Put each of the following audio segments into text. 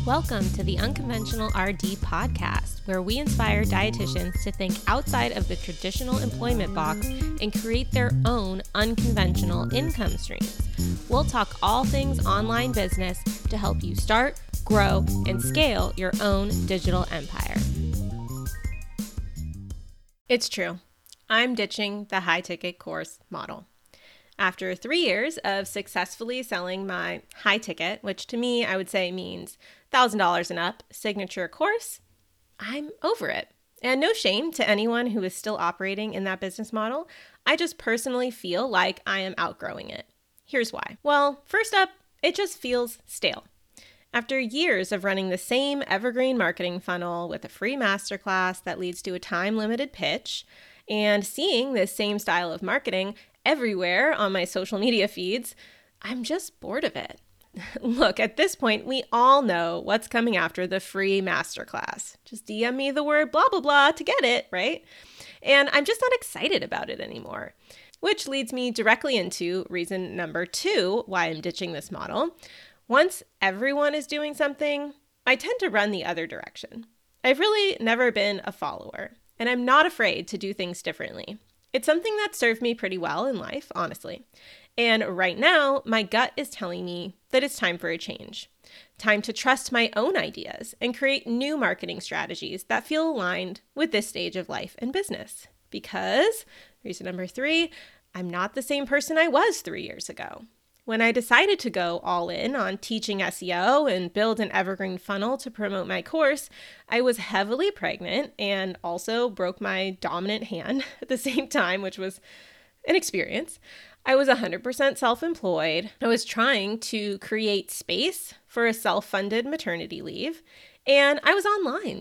Welcome to the Unconventional RD podcast, where we inspire dietitians to think outside of the traditional employment box and create their own unconventional income streams. We'll talk all things online business to help you start, grow, and scale your own digital empire. It's true. I'm ditching the high-ticket course model. After 3 years of successfully selling my high ticket, which to me I would say means $1,000 and up signature course, I'm over it. And no shame to anyone who is still operating in that business model. I just personally feel like I am outgrowing it. Here's why. Well, first up, it just feels stale. After years of running the same evergreen marketing funnel with a free masterclass that leads to a time-limited pitch, and seeing this same style of marketing everywhere on my social media feeds, I'm just bored of it. Look, at this point, we all know what's coming after the free masterclass. Just DM me the word blah, blah, blah to get it, right? And I'm just not excited about it anymore, which leads me directly into reason number 2 why I'm ditching this model. Once everyone is doing something, I tend to run the other direction. I've really never been a follower, and I'm not afraid to do things differently. It's something that served me pretty well in life, honestly. And right now, my gut is telling me that it's time for a change. Time to trust my own ideas and create new marketing strategies that feel aligned with this stage of life and business. Because, reason number 3, I'm not the same person I was 3 years ago. When I decided to go all in on teaching SEO and build an evergreen funnel to promote my course, I was heavily pregnant and also broke my dominant hand at the same time, which was an experience. I was 100% self-employed. I was trying to create space for a self-funded maternity leave, and I was online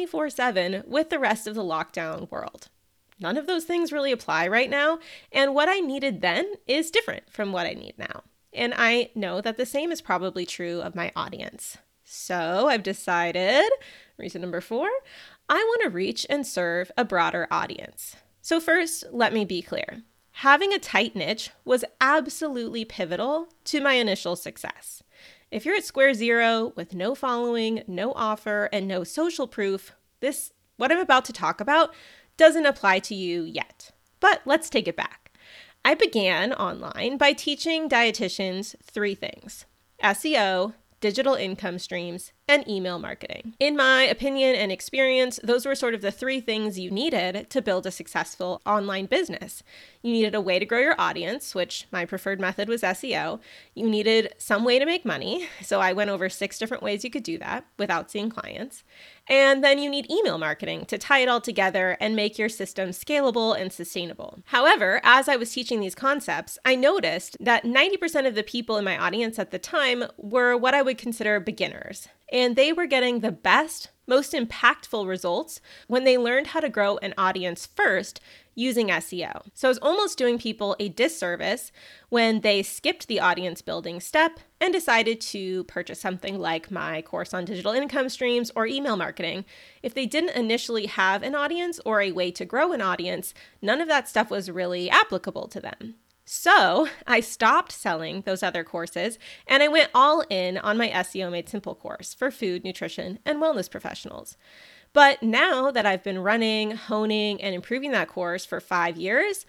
24/7 with the rest of the lockdown world. None of those things really apply right now, and what I needed then is different from what I need now. And I know that the same is probably true of my audience. So I've decided, reason number 4, I want to reach and serve a broader audience. So first, let me be clear. Having a tight niche was absolutely pivotal to my initial success. If you're at square zero with no following, no offer, and no social proof, what I'm about to talk about doesn't apply to you yet. But let's take it back. I began online by teaching dietitians 3 things: SEO, digital income streams, and email marketing. In my opinion and experience, those were sort of the 3 things you needed to build a successful online business. You needed a way to grow your audience, which my preferred method was SEO. You needed some way to make money. So I went over 6 different ways you could do that without seeing clients. And then you need email marketing to tie it all together and make your system scalable and sustainable. However, as I was teaching these concepts, I noticed that 90% of the people in my audience at the time were what I would consider beginners. And they were getting the best, most impactful results when they learned how to grow an audience first using SEO. So I was almost doing people a disservice when they skipped the audience building step and decided to purchase something like my course on digital income streams or email marketing. If they didn't initially have an audience or a way to grow an audience, none of that stuff was really applicable to them. So I stopped selling those other courses and I went all in on my SEO Made Simple course for food, nutrition, and wellness professionals. But now that I've been running, honing, and improving that course for 5 years,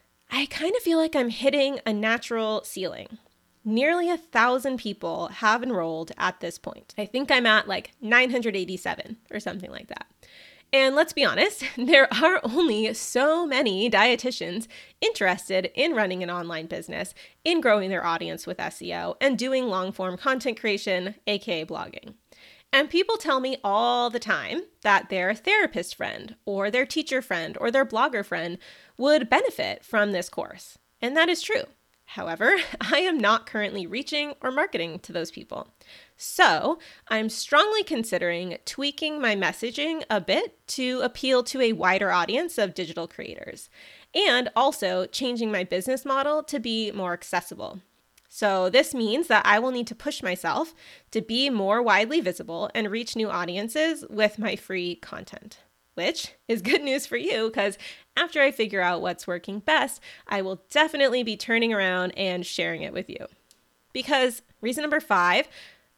I kind of feel like I'm hitting a natural ceiling. Nearly 1,000 people have enrolled at this point. I think I'm at like 987 or something like that. And let's be honest, there are only so many dietitians interested in running an online business, in growing their audience with SEO, and doing long-form content creation, aka blogging. And people tell me all the time that their therapist friend or their teacher friend or their blogger friend would benefit from this course. And that is true. However, I am not currently reaching or marketing to those people. So I'm strongly considering tweaking my messaging a bit to appeal to a wider audience of digital creators, and also changing my business model to be more accessible. So this means that I will need to push myself to be more widely visible and reach new audiences with my free content. which is good news for you because after I figure out what's working best, I will definitely be turning around and sharing it with you. Because reason number 5,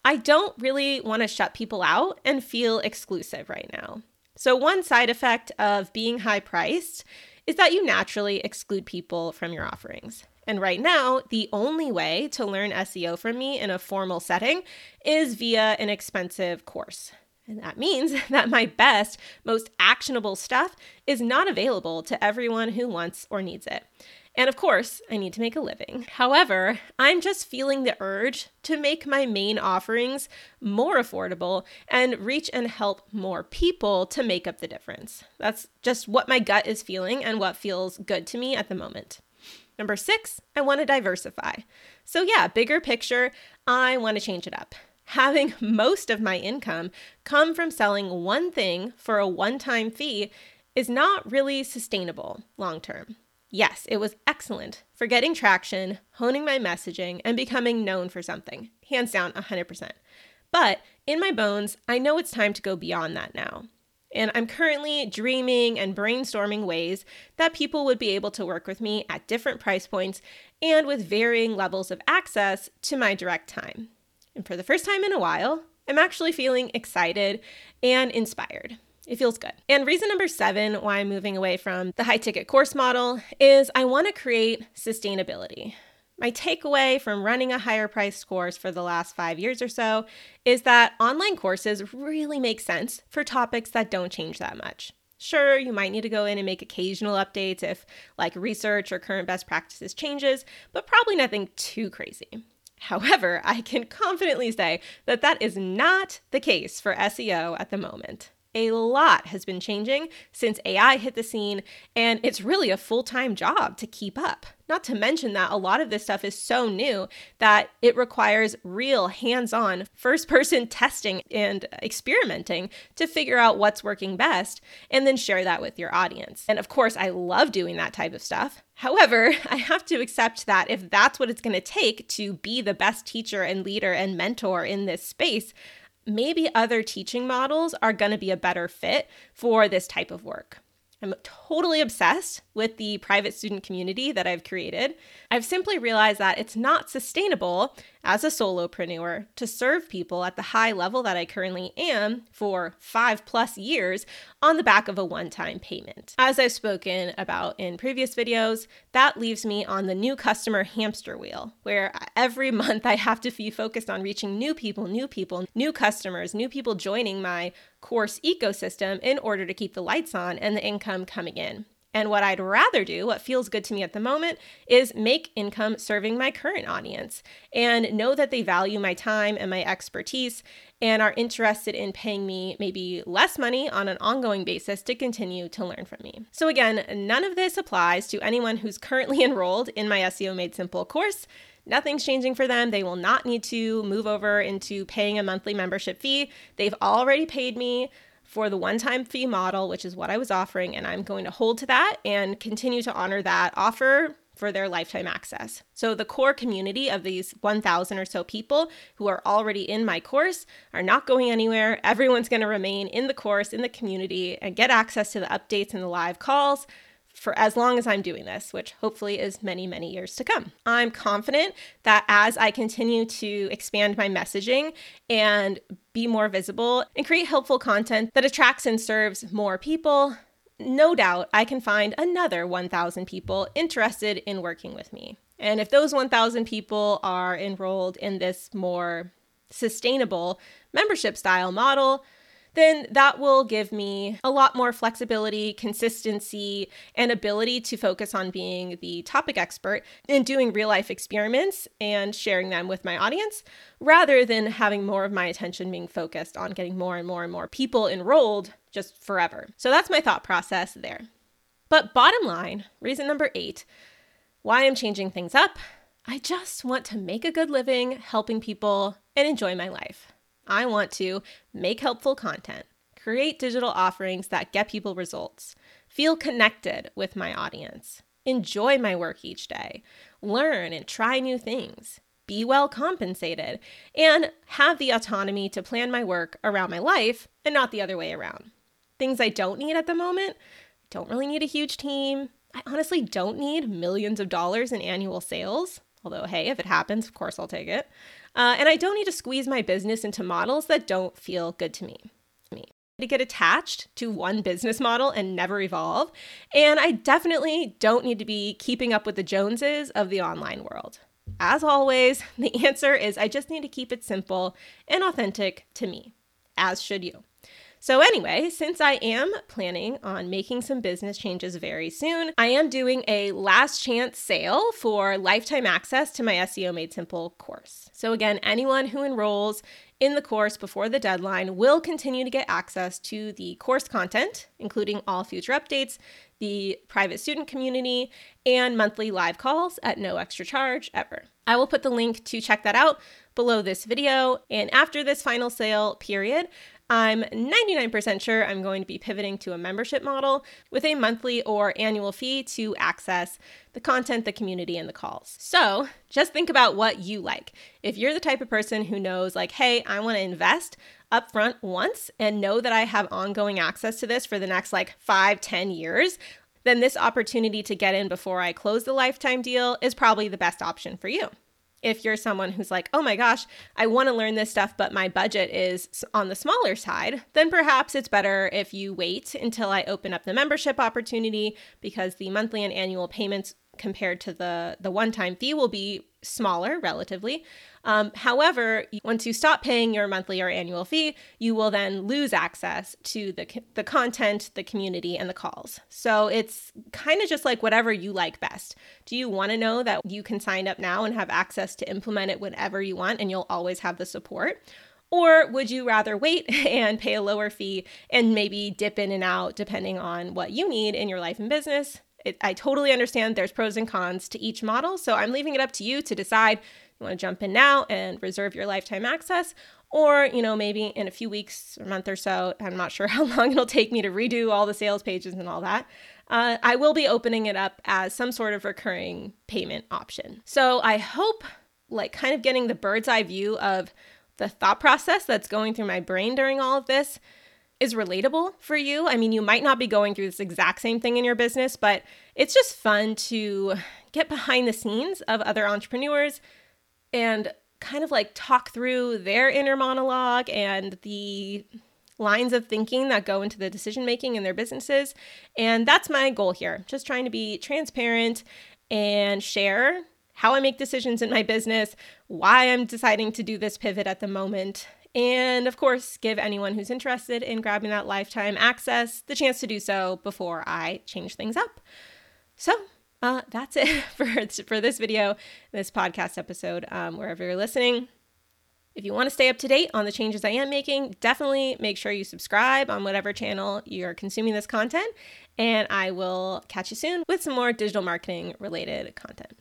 I don't really want to shut people out and feel exclusive right now. So one side effect of being high priced is that you naturally exclude people from your offerings. And right now, the only way to learn SEO from me in a formal setting is via an expensive course. And that means that my best, most actionable stuff is not available to everyone who wants or needs it. And of course, I need to make a living. However, I'm just feeling the urge to make my main offerings more affordable and reach and help more people to make up the difference. That's just what my gut is feeling and what feels good to me at the moment. Number 6, I want to diversify. So yeah, bigger picture, I want to change it up. Having most of my income come from selling one thing for a one-time fee is not really sustainable long-term. Yes, it was excellent for getting traction, honing my messaging, and becoming known for something. Hands down, 100%. But in my bones, I know it's time to go beyond that now. And I'm currently dreaming and brainstorming ways that people would be able to work with me at different price points and with varying levels of access to my direct time. And for the first time in a while, I'm actually feeling excited and inspired. It feels good. And reason number 7 why I'm moving away from the high ticket course model is I want to create sustainability. My takeaway from running a higher priced course for the last 5 years or so is that online courses really make sense for topics that don't change that much. Sure, you might need to go in and make occasional updates if like research or current best practices changes, but probably nothing too crazy. However, I can confidently say that that is not the case for SEO at the moment. A lot has been changing since AI hit the scene, and it's really a full-time job to keep up. Not to mention that a lot of this stuff is so new that it requires real hands-on first-person testing and experimenting to figure out what's working best and then share that with your audience. And of course, I love doing that type of stuff. However, I have to accept that if that's what it's going to take to be the best teacher and leader and mentor in this space, maybe other teaching models are going to be a better fit for this type of work. I'm totally obsessed with the private student community that I've created. I've simply realized that it's not sustainable as a solopreneur to serve people at the high level that I currently am for 5+ years on the back of a one-time payment. As I've spoken about in previous videos, that leaves me on the new customer hamster wheel, where every month I have to be focused on reaching new people, new customers, new people joining my course ecosystem in order to keep the lights on and the income coming in. And what I'd rather do, what feels good to me at the moment, is make income serving my current audience and know that they value my time and my expertise and are interested in paying me maybe less money on an ongoing basis to continue to learn from me. So again, none of this applies to anyone who's currently enrolled in my SEO Made Simple course. Nothing's changing for them. They will not need to move over into paying a monthly membership fee. They've already paid me for the one-time fee model, which is what I was offering, and I'm going to hold to that and continue to honor that offer for their lifetime access. So the core community of these 1,000 or so people who are already in my course are not going anywhere. Everyone's going to remain in the course, in the community, and get access to the updates and the live calls for as long as I'm doing this, which hopefully is many, many years to come. I'm confident that as I continue to expand my messaging and be more visible and create helpful content that attracts and serves more people, no doubt I can find another 1,000 people interested in working with me. And if those 1,000 people are enrolled in this more sustainable membership style model, then that will give me a lot more flexibility, consistency, and ability to focus on being the topic expert and doing real life experiments and sharing them with my audience, rather than having more of my attention being focused on getting more and more and more people enrolled just forever. So that's my thought process there. But bottom line, reason number 8, why I'm changing things up, I just want to make a good living helping people and enjoy my life. I want to make helpful content, create digital offerings that get people results, feel connected with my audience, enjoy my work each day, learn and try new things, be well compensated, and have the autonomy to plan my work around my life and not the other way around. Things I don't need at the moment, don't really need a huge team. I honestly don't need millions of dollars in annual sales, Although, hey, if it happens, of course I'll take it. And I don't need to squeeze my business into models that don't feel good to me. To get attached to one business model and never evolve. And I definitely don't need to be keeping up with the Joneses of the online world. As always, the answer is I just need to keep it simple and authentic to me, as should you. So anyway, since I am planning on making some business changes very soon, I am doing a last chance sale for lifetime access to my SEO Made Simple course. So again, anyone who enrolls in the course before the deadline will continue to get access to the course content, including all future updates, the private student community, and monthly live calls at no extra charge ever. I will put the link to check that out below this video. And after this final sale period, I'm 99% sure I'm going to be pivoting to a membership model with a monthly or annual fee to access the content, the community, and the calls. So just think about what you like. If you're the type of person who knows like, hey, I want to invest upfront once and know that I have ongoing access to this for the next 5-10 years, then this opportunity to get in before I close the lifetime deal is probably the best option for you. If you're someone who's like, oh my gosh, I want to learn this stuff, but my budget is on the smaller side, then perhaps it's better if you wait until I open up the membership opportunity, because the monthly and annual payments compared to the one-time fee will be smaller relatively. However, once you stop paying your monthly or annual fee, you will then lose access to the content, the community, and the calls. So it's kind of just like whatever you like best. Do you want to know that you can sign up now and have access to implement it whenever you want and you'll always have the support? Or would you rather wait and pay a lower fee and maybe dip in and out depending on what you need in your life and business? I totally understand there's pros and cons to each model, so I'm leaving it up to you to decide. You want to jump in now and reserve your lifetime access, or, maybe in a few weeks or month or so, I'm not sure how long it'll take me to redo all the sales pages and all that. I will be opening it up as some sort of recurring payment option. So I hope kind of getting the bird's eye view of the thought process that's going through my brain during all of this is relatable for you. I mean, you might not be going through this exact same thing in your business, but it's just fun to get behind the scenes of other entrepreneurs and kind of talk through their inner monologue and the lines of thinking that go into the decision making in their businesses. And that's my goal here, just trying to be transparent and share how I make decisions in my business, why I'm deciding to do this pivot at the moment, and of course, give anyone who's interested in grabbing that lifetime access the chance to do so before I change things up. So that's it for this video, this podcast episode, wherever you're listening. If you want to stay up to date on the changes I am making, definitely make sure you subscribe on whatever channel you're consuming this content, and I will catch you soon with some more digital marketing related content.